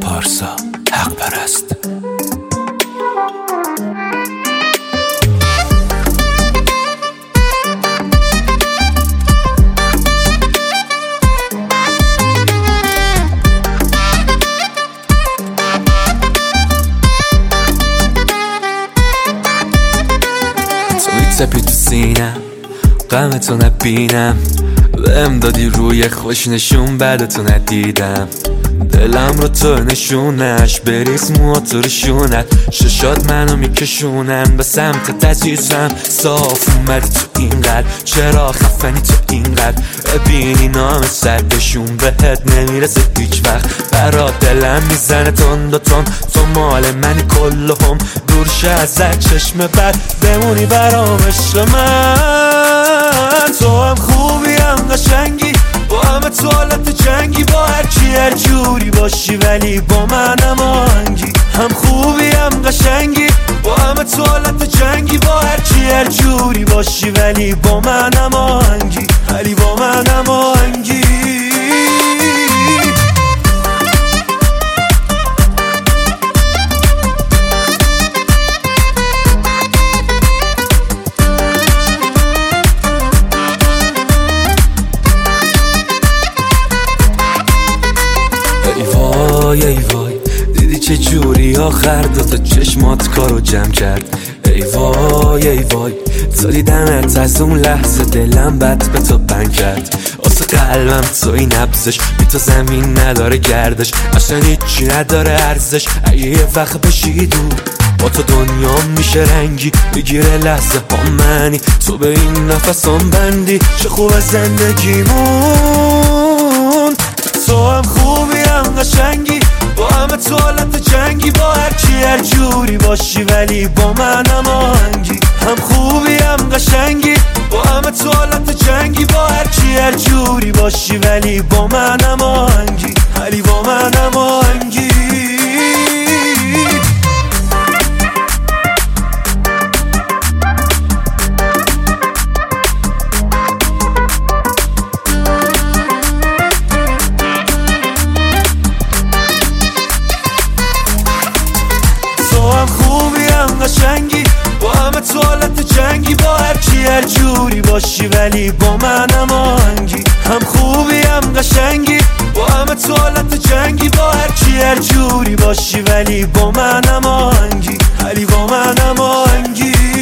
پارسا حق پرست. سپی تو سینم غم تو نبینم، بهم دادی روی خوش نشون بعد تو ندیدم. دلم رو تو نشونش بریز موتور شونت، ششات منو میکشونن به سمت عزیزم. صاف اومدی تو اینقدر، چرا خفنی تو اینقدر؟ ببینی نام سردشون بهت نمیرسه هیچ وقت. برا دلم میزنه تند و تند، تو مال منی کلهم. دور شه ازت چشم بد، بمونی برام عشق من. تو هم خوبی هم قشنگی، با همه تو حالت جنگی، با هرچی هر جوری باشی ولی با من هماهنگی. هم خوبی هم قشنگی، با همه تو حالت جنگی، با هرچی هر جوری باشی ولی با من هماهنگی، ولی با من هماهنگی. ای وای دیدی چه جوری آخر دوتا چشمات کارو جمع کرد. ای وای تا دیدمت از اون لحظه دلم بد به تو بند کرد. واسه قلبم تو این نبزش، بی تو زمین نداره گردش، اصلا هیچی نداره ارزش. اگه یه وقت بشی دور با تو دنیا میشه رنگی، بگیره لحظه ها منی، تو به این نفسام بندی. چه خوب زندگیمون، تو هم خوبی هم قشنگی، با همه تو حالت جنگی، با هرچی هر جوری باشی ولی با من هماهنگی. هم خوبی هم قشنگی، با همه تو حالت جنگی، با هرچی هر جوری باشی ولی با من هماهنگی، ولی با من هماهنگی. قشنگی، با همه تو حالت جنگی، با هرچی هر جوری باشی ولی با من هماهنگی. هم خوبی هم قشنگی، با همه تو حالت جنگی، با هرچی هر جوری باشی ولی با من هماهنگی، ولی با من هماهنگی.